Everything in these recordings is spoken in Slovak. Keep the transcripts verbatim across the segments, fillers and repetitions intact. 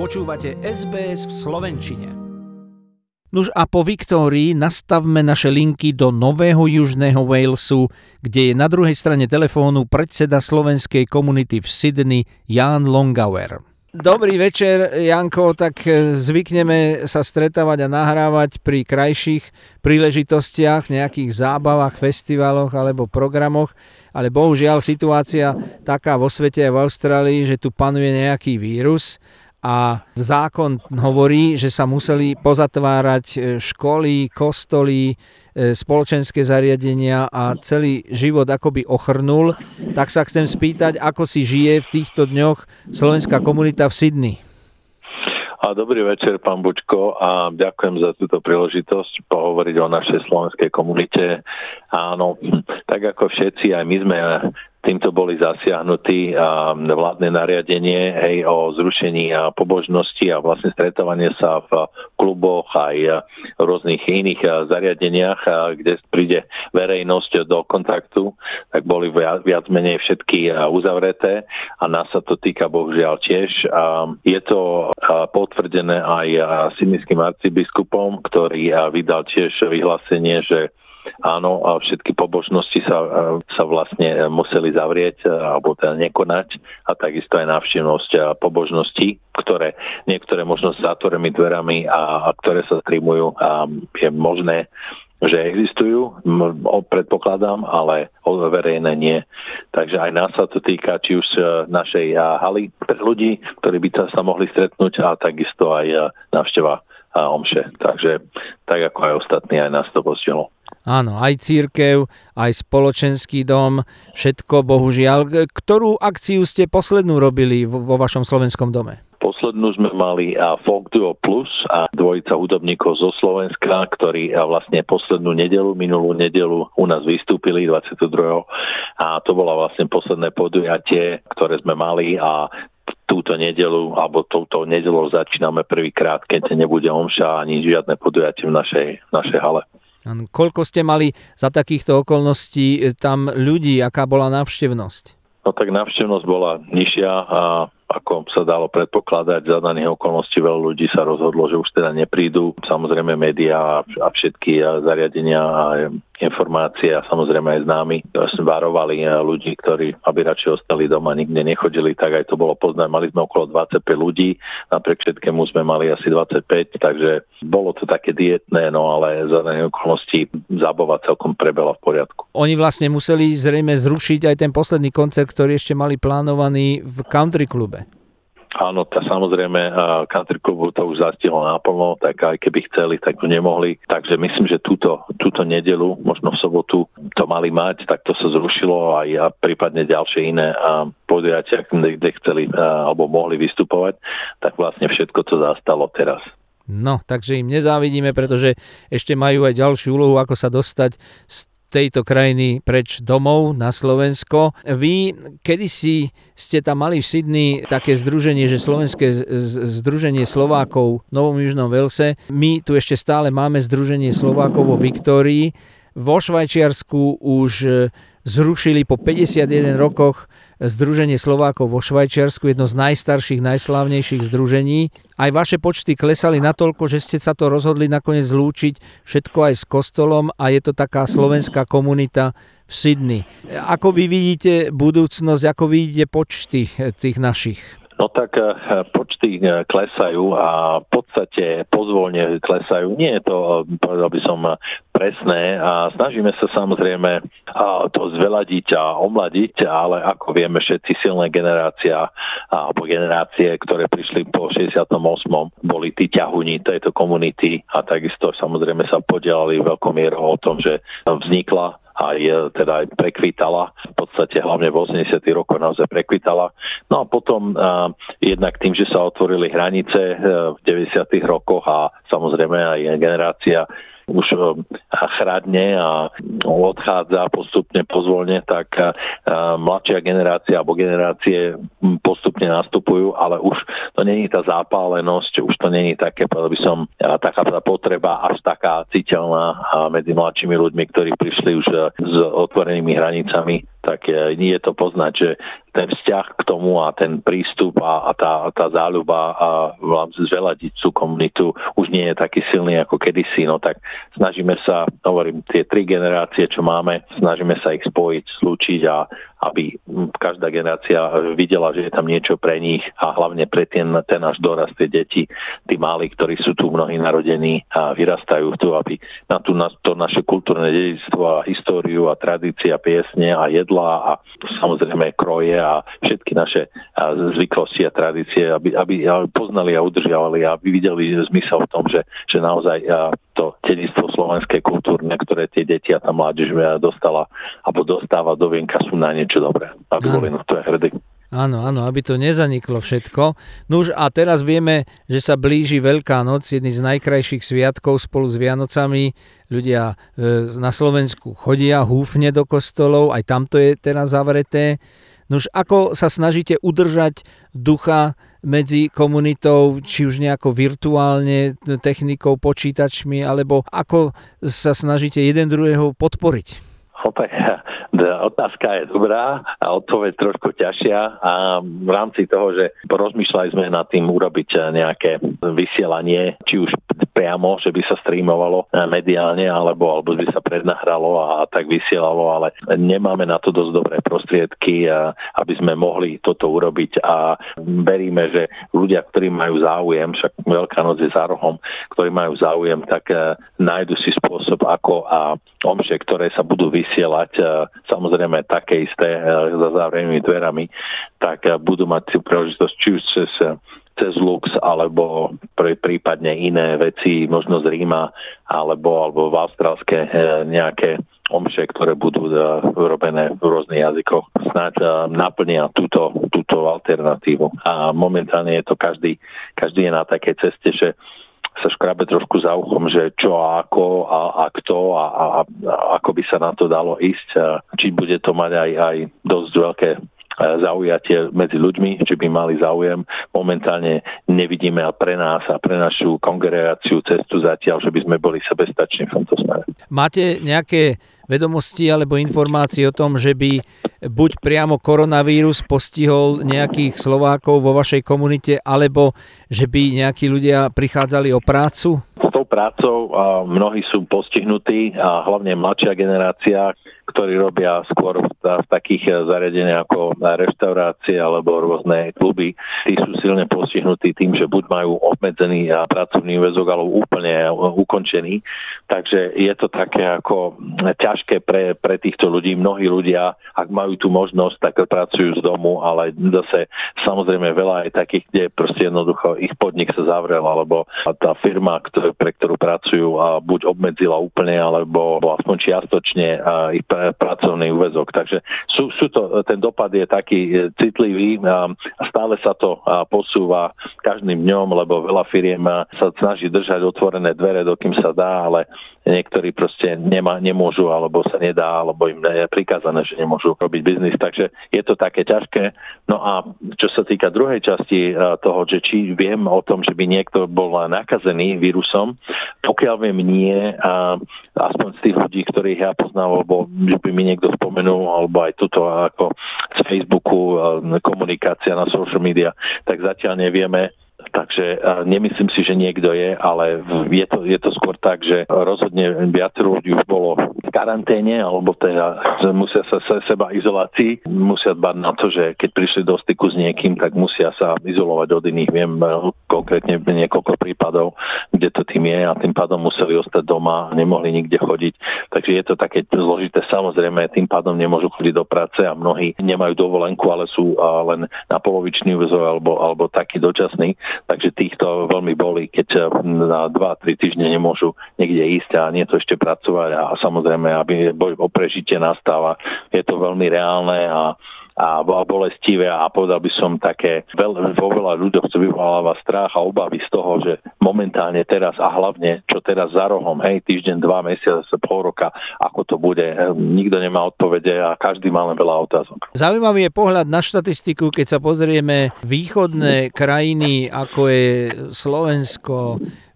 Počúvate es bé es v slovenčine. Nuž a po Viktórii nastavme naše linky do Nového Južného Walesu, kde je na druhej strane telefónu predseda slovenskej komunity v Sydney Jan Longauer. Dobrý večer, Janko, tak zvykneme sa stretávať a nahrávať pri krajších príležitostiach, nejakých zábavách, festivaloch alebo programoch, ale bohužiaľ situácia taká vo svete a v Austrálii, že tu panuje nejaký vírus a zákon hovorí, že sa museli pozatvárať školy, kostoly, spoločenské zariadenia a celý život akoby ochrnul. Tak sa chcem spýtať, ako si žije v týchto dňoch slovenská komunita v Sydney. A dobrý večer, pán Bučko, a ďakujem za túto príležitosť pohovoriť o našej slovenskej komunite. Áno, tak ako všetci, aj my sme týmto boli zasiahnutí vládne nariadenie hej, o zrušení pobožnosti a vlastne stretávanie sa v kluboch aj v rôznych iných zariadeniach, kde príde verejnosť do kontaktu, tak boli viac, viac menej všetky uzavreté a nás sa to týka bohužiaľ tiež. Je to potvrdené aj sydneyským arcibiskupom, ktorý vydal tiež vyhlásenie, že áno, a všetky pobožnosti sa, sa vlastne museli zavrieť alebo teda nekonať a takisto aj návštevnosť pobožností, ktoré niektoré možno s zatvorenými dverami a, a ktoré sa streamujú a je možné, že existujú, predpokladám, ale verejné nie. Takže aj nás sa to týka, či už našej haly pre ľudí, ktorí by sa mohli stretnúť a takisto aj návšteva omše. Takže tak ako aj ostatní, aj nás to postihlo. Áno, aj cirkev, aj spoločenský dom, všetko bohužiaľ. Ktorú akciu ste poslednú robili vo vašom slovenskom dome? Poslednú sme mali Folk Duo Plus a dvojica hudobníkov zo Slovenska, ktorí vlastne poslednú nedelu, minulú nedelu u nás vystúpili dvadsiateho druhého a to bola vlastne posledné podujatie, ktoré sme mali a túto nedelu, alebo touto nedelou začíname prvýkrát, keď nebude omša ani žiadne podujatie v našej, v našej hale. Ano, koľko ste mali za takýchto okolností tam ľudí, aká bola návštevnosť? No tak návštevnosť bola nižšia a ako sa dalo predpokladať, za daných okolností veľa ľudí sa rozhodlo, že už teda neprídu. Samozrejme médiá a všetky zariadenia a informácie a samozrejme aj známi varovali ľudí, ktorí aby radšej ostali doma, nikde nechodili, tak aj to bolo poznať. Mali sme okolo dvadsaťpäť ľudí, napriek všetkému sme mali asi dvadsaťpäť, takže bolo to také dietné, no ale za daných okolností zábava celkom prebehla v poriadku. Oni vlastne museli zrejme zrušiť aj ten posledný koncert, ktorý ešte mali plánovaný v country klube. Áno, tá samozrejme country klubu to už zastihlo naplno, tak aj keby chceli, tak to nemohli. Takže myslím, že túto, túto nedelu, možno v sobotu to mali mať, tak to sa zrušilo aj a prípadne ďalšie iné podujatia, kde chceli alebo mohli vystupovať, tak vlastne všetko to zastalo teraz. No, takže im nezávidíme, pretože ešte majú aj ďalšiu úlohu, ako sa dostať z tejto krajiny preč domov na Slovensko. Vy kedysi ste tam mali v Sydney také združenie, že Slovenské združenie Slovákov v Novom Južnom Walese. My tu ešte stále máme združenie Slovákov vo Viktórii. Vo Švajčiarsku už zrušili po päťdesiatjeden rokoch Združenie Slovákov vo Švajčiarsku, jedno z najstarších, najslávnejších združení. Aj vaše počty klesali natoľko, že ste sa to rozhodli nakoniec zlúčiť všetko aj s kostolom a je to taká slovenská komunita v Sydney. Ako vy vidíte budúcnosť, ako vidíte počty tých našich? No tak počty klesajú a v podstate pozvolne klesajú. Nie je to, povedal by som, presné a snažíme sa samozrejme to zveladiť a omladiť, ale ako vieme všetci silné generácia alebo generácie, ktoré prišli po šesťdesiatom ôsmom boli tí ťahuni tejto komunity a takisto samozrejme sa podielali veľkou mierou o tom, že vznikla aj teda aj prekvitala, v podstate hlavne v osemdesiatych rokoch naozaj prekvitala. No a potom uh, jednak tým, že sa otvorili hranice uh, v deväťdesiatych rokoch a samozrejme aj generácia už chradne a odchádza postupne pozvolne, tak mladšia generácia alebo generácie postupne nastupujú, ale už to není tá zápálenosť, už to není také, povedal by som, taká potreba až taká citeľná medzi mladšími ľuďmi, ktorí prišli už s otvorenými hranicami, tak nie je to poznať, že ten vzťah k tomu a ten prístup a, a tá, tá záľuba a zveladiť tú komunitu už nie je taký silný ako kedysi, no tak snažíme sa, hovorím, tie tri generácie, čo máme, snažíme sa ich spojiť, slúčiť a aby každá generácia videla, že je tam niečo pre nich a hlavne pre ten, ten náš dorast, tie deti, tí malí, ktorí sú tu mnohí narodení a vyrastajú tu, aby na, tú, na to naše kultúrne dedičstvo a históriu a tradície a piesne a jedlá a samozrejme kroje a všetky naše zvyklosti a tradície, aby, aby poznali a udržiavali a aby videli zmysel v tom, že, že naozaj to dedičstvo slovenské kultúrne, ktoré tie deti a tá mládež dostala alebo dostáva do vienka, sú na niečo dobré, aby boli na to hrdí. Áno, áno, aby to nezaniklo všetko. Nuž a teraz vieme, že sa blíži Veľká noc, jedný z najkrajších sviatkov spolu s Vianocami. Ľudia e, na Slovensku chodia húfne do kostolov, aj tamto je teraz zavreté. Nuž ako sa snažíte udržať ducha medzi komunitou, či už nejako virtuálne, technikou, počítačmi, alebo ako sa snažíte jeden druhého podporiť? Opäť, otázka je dobrá a odpoveď trošku ťažšia a v rámci toho, že porozmýšľali sme nad tým urobiť nejaké vysielanie, či už priamo, že by sa streamovalo mediálne, alebo, alebo by sa prednahralo a tak vysielalo, ale nemáme na to dosť dobré prostriedky, aby sme mohli toto urobiť a veríme, že ľudia, ktorí majú záujem, však Veľká noc je za rohom, ktorí majú záujem, tak nájdu si spôsob, ako a omše, ktoré sa budú vysielať, samozrejme také isté za zavrenými dverami, tak budú mať si príležitosť či už cez, cez Lux, alebo prípadne iné veci, možno z Ríma, alebo, alebo v austrálske nejaké omše, ktoré budú robené v rôznych jazykoch. Snáď naplnia túto, túto alternatívu. A momentálne je to každý, každý je na takej ceste, že sa škrabe trošku za uchom, že čo a ako a, a kto a, a, a ako by sa na to dalo ísť. Či bude to mať aj, aj dosť veľké zaujatie medzi ľuďmi, či by mali záujem. Momentálne nevidíme pre nás a pre našu kongregáciu cestu zatiaľ, že by sme boli sebestační v tomto smere. Máte nejaké vedomosti alebo informácie o tom, že by buď priamo koronavírus postihol nejakých Slovákov vo vašej komunite, alebo že by nejakí ľudia prichádzali o prácu? S tou prácou mnohí sú postihnutí a hlavne mladšia generácia, ktorí robia skôr v, v takých zariadeniach ako reštaurácie alebo rôzne kluby. Tí sú silne postihnutí tým, že buď majú obmedzený pracovný väzok alebo úplne ukončený. Takže je to také ako ťažké pre, pre týchto ľudí. Mnohí ľudia, ak majú tú možnosť, tak pracujú z domu, ale zase samozrejme veľa je takých, kde proste jednoducho ich podnik sa zavrel, alebo tá firma, ktoré, pre ktorú pracujú, buď obmedzila úplne, alebo aspoň čiastočne ich pracovný úväzok. Takže sú, sú to, ten dopad je taký citlivý a stále sa to posúva každým dňom, lebo veľa firiem sa snaží držať otvorené dvere, dokým sa dá, ale niektorí proste nemá, nemôžu, alebo sa nedá, alebo im je prikázané, že nemôžu robiť biznis. Takže je to také ťažké. No a čo sa týka druhej časti toho, že či viem o tom, že by niekto bol nakazený vírusom, pokiaľ viem nie, a aspoň z tých ľudí, ktorých ja poznám, alebo že by mi niekto spomenul, alebo aj tuto ako z Facebooku, komunikácia na social media, tak zatiaľ nevieme. Takže nemyslím si, že niekto je, ale je to, je to skôr tak, že rozhodne viacero ľudí už bolo v karanténe, alebo teda musia sa seba izolácii, musia dbať na to, že keď prišli do styku s niekým, tak musia sa izolovať od iných. Viem konkrétne niekoľko prípadov, kde to tým je a tým pádom museli ostať doma, nemohli nikde chodiť. Takže je to také zložité. Samozrejme, tým pádom nemôžu chodiť do práce a mnohí nemajú dovolenku, ale sú len na polovičný úväzok alebo, alebo taký dočasný. Takže týchto veľmi boli, keď na dva tri týždne nemôžu niekde ísť a nie to ešte pracovať a samozrejme, aby boj o prežitie nastáva. Je to veľmi reálne a a bolestivé a povedal by som také, veľ, vo veľa ľuďoch to vyvoláva strach a obavy z toho, že momentálne teraz a hlavne, čo teraz za rohom, hej, týždeň, dva mesiace, pol roka, ako to bude, nikto nemá odpovede a každý má len veľa otázok. Zaujímavý je pohľad na štatistiku, keď sa pozrieme východné krajiny, ako je Slovensko,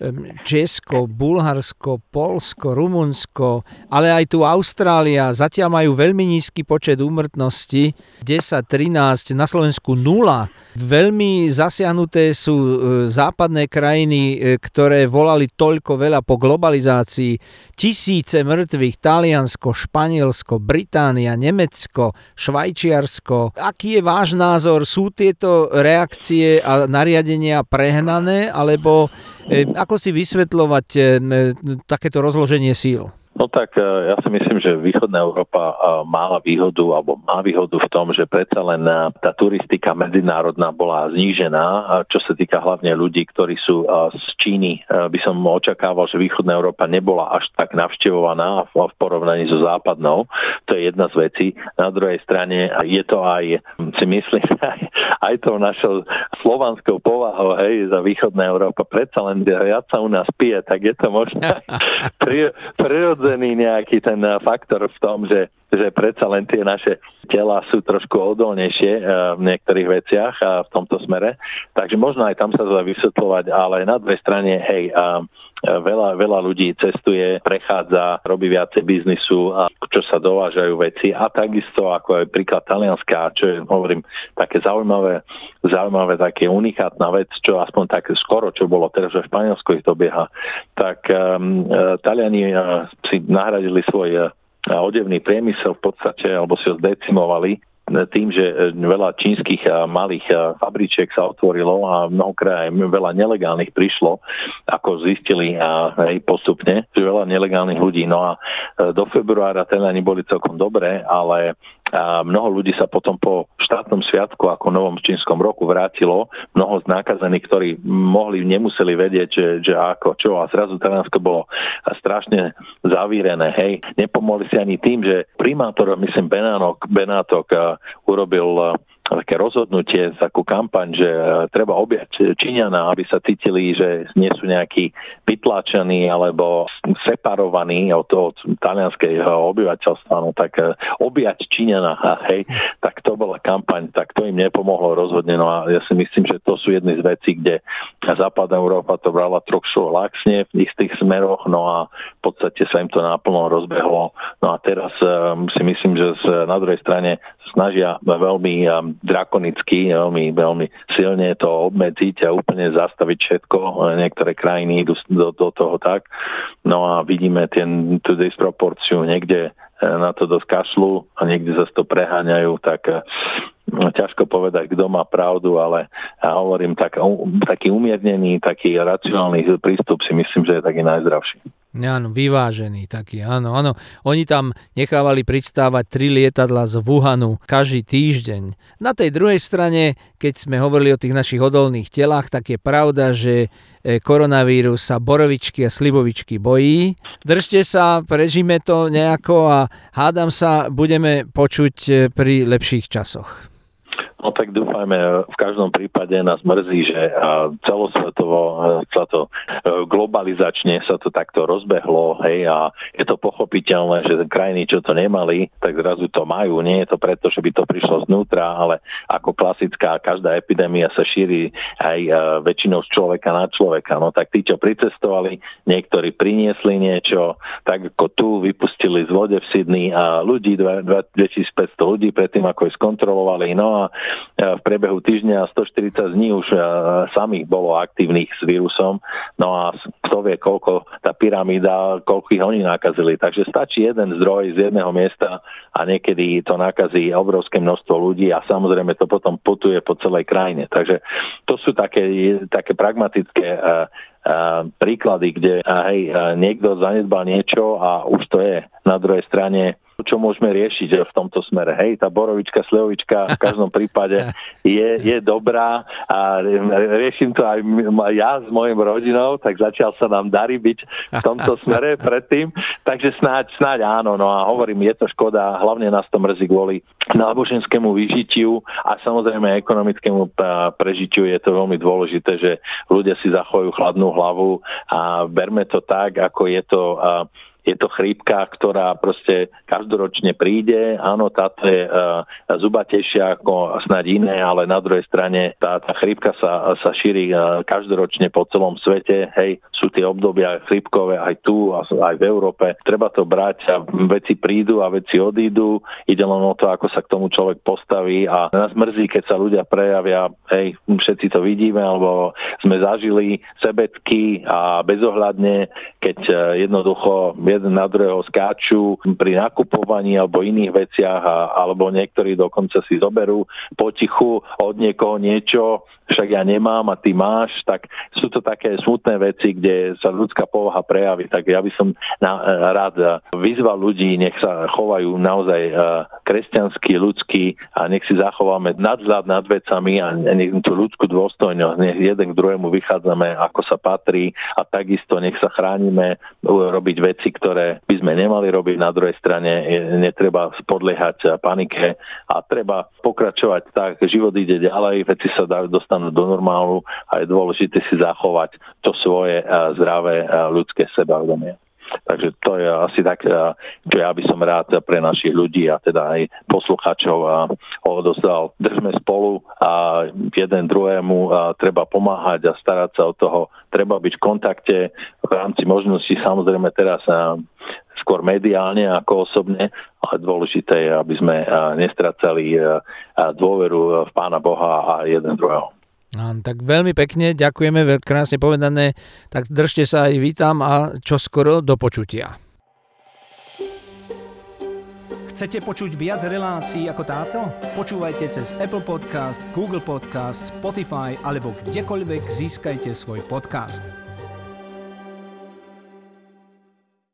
Česko, Bulharsko, Poľsko, Rumunsko, ale aj tu Austrália. Zatiaľ majú veľmi nízky počet úmrtnosti, desať trinásť, na Slovensku nula. Veľmi zasiahnuté sú západné krajiny, ktoré volali toľko veľa po globalizácii. Tisíce mŕtvych, Taliansko, Španielsko, Británia, Nemecko, Švajčiarsko. Aký je váš názor? Sú tieto reakcie a nariadenia prehnané, alebo e, ako si vysvetľovať e, takéto rozloženie síl? No tak ja si myslím, že východná Európa mala výhodu alebo má výhodu v tom, že predsa len tá turistika medzinárodná bola znížená, čo sa týka hlavne ľudí, ktorí sú z Číny. By som očakával, že východná Európa nebola až tak navštevovaná v porovnaní so západnou. To je jedna z vecí. Na druhej strane je to aj, si myslím, aj, aj tou našou slovanskou povahou, hej, za východná Európa. Predsa len viac sa u nás pije, tak je to možno prirodzené nejaký ten faktor v tom, že, že predsa len tie naše tela sú trošku odolnejšie v niektorých veciach v tomto smere. Takže možno aj tam sa to dá vysvetľovať, ale na druhej strane, hej, veľa, veľa ľudí cestuje, prechádza, robí viacej biznisu, a čo sa dovážajú veci a takisto ako aj príklad Talianska, čo je, hovorím, také zaujímavé, zaujímavé, také unikátna vec, čo aspoň tak skoro, čo bolo teraz v Španielsku ich dobieha, tak um, Taliani uh, si nahradili svoj uh, odevný priemysel v podstate, alebo si ho zdecimovali tým, že veľa čínskych malých fabričiek sa otvorilo a mnohokrát aj veľa nelegálnych prišlo, ako zistili aj postupne, že veľa nelegálnych ľudí. No a do februára teda neboli celkom dobré, ale a mnoho ľudí sa potom po štátnom sviatku ako novom čínskom roku vrátilo, mnoho z nákazených, ktorí mohli, nemuseli vedieť, že, že ako, čo, a zrazu Taliansko bolo strašne zavírené, hej. Nepomohli si ani tým, že primátor, myslím, Benátok, Benátok urobil také rozhodnutie, takú kampaň, že treba objať Číňana, aby sa cítili, že nie sú nejakí vytlačení alebo separovaní od, od talianského obyvateľstva, no tak objať Číňana, hej, tak to bola kampaň, tak to im nepomohlo rozhodne, no a ja si myslím, že to sú jedny z vecí, kde západná Európa to brala trošku laxne v istých smeroch, no a v podstate sa im to naplno rozbehlo, no a teraz um, si myslím, že z, na druhej strane snažia veľmi um, drakonicky, veľmi, veľmi silne to obmedziť a úplne zastaviť všetko. Niektoré krajiny idú do, do toho tak. No a vidíme ten, tú disproporciu, niekde na to dosť kašľú a niekde sa to preháňajú, tak no, ťažko povedať, kto má pravdu, ale ja hovorím, tak, taký umiernený, taký racionálny prístup si myslím, že je taký najzdravší. Áno, vyvážený taký, áno, áno. Oni tam nechávali pristávať tri lietadla z Wuhanu každý týždeň. Na tej druhej strane, keď sme hovorili o tých našich odolných telách, tak je pravda, že koronavírus sa borovičky a slivovičky bojí. Držte sa, prežíme to nejako a hádam sa, budeme počuť pri lepších časoch. No tak dúfajme, v každom prípade nás mrzí, že celosvetovo sa to globalizačne sa to takto rozbehlo, hej, a je to pochopiteľné, že krajiny, čo to nemali, tak zrazu to majú. Nie je to preto, že by to prišlo znútra, ale ako klasická, každá epidémia sa šíri aj väčšinou z človeka na človeka. No tak tí, čo pricestovali, niektorí priniesli niečo, tak ako tu vypustili z vode v Sydney a ľudí, dvetisícpäťsto ľudí predtým, ako ich skontrolovali. No a v priebehu týždňa stoštyridsať dní už samých bolo aktívnych s vírusom, no a kto vie, koľko tá pyramída, koľko ich oni nakazili. Takže stačí jeden zdroj z jedného miesta a niekedy to nakazí obrovské množstvo ľudí a samozrejme to potom putuje po celej krajine. Takže to sú také, také pragmatické uh, uh, príklady, kde uh, hej, uh, niekto zanedbal niečo a už to je. Na druhej strane čo môžeme riešiť v tomto smere. Hej, tá borovička, slivovička v každom prípade je, je dobrá a riešim to aj ja s mojou rodinou, tak zatiaľ sa nám darí byť v tomto smere predtým. Takže snáď, snáď áno, no a hovorím, je to škoda, hlavne nás to mrzí kvôli náboženskému vyžitiu a samozrejme ekonomickému prežitiu je to veľmi dôležité, že ľudia si zachovajú chladnú hlavu a berme to tak, ako je to je to chrípka, ktorá proste každoročne príde. Áno, táto je uh, zubatejšia ako snáď iné, ale na druhej strane tá, tá chrípka sa, sa šíri uh, každoročne po celom svete. Hej, sú tie obdobia chrípkové aj tu, aj v Európe. Treba to brať a veci prídu a veci odídu. Ide len o to, ako sa k tomu človek postaví a nás mrzí, keď sa ľudia prejavia, hej, všetci to vidíme, alebo sme zažili sebecky a bezohľadne, keď jednoducho jeden na druhého skáču pri nakupovaní alebo iných veciach a, alebo niektorí dokonca si zoberú potichu od niekoho niečo, však ja nemám a ty máš, tak sú to také smutné veci, kde sa ľudská povaha prejaví. Tak ja by som na, rád vyzval ľudí, nech sa chovajú naozaj kresťansky, ľudský a nech si zachováme nadhľad nad vecami a nech tú ľudskú dôstojnosť, nech jeden k druhému vychádzame, ako sa patrí a takisto nech sa chránime robiť veci, ktoré by sme nemali robiť. Na druhej strane netreba spodliehať panike a treba pokračovať tak, život ide ďalej, veci sa dajú dostanú do normálu a je dôležité si zachovať to svoje zdravé ľudské sebavedomie. Takže to je asi tak, čo ja by som rád pre našich ľudí a teda aj poslucháčov odozdal. Držme spolu a jeden druhému treba pomáhať a starať sa o toho. Treba byť v kontakte v rámci možností, samozrejme teraz skôr mediálne ako osobne, ale dôležité je, aby sme nestracali dôveru v Pána Boha a jeden druhého. Tak veľmi pekne, ďakujeme, veľmi krásne povedané, tak držte sa aj vítam a čoskoro do počutia. Chcete počuť viac relácií ako táto? Počúvajte cez Apple Podcast, Google Podcast, Spotify alebo kdekoľvek získajte svoj podcast.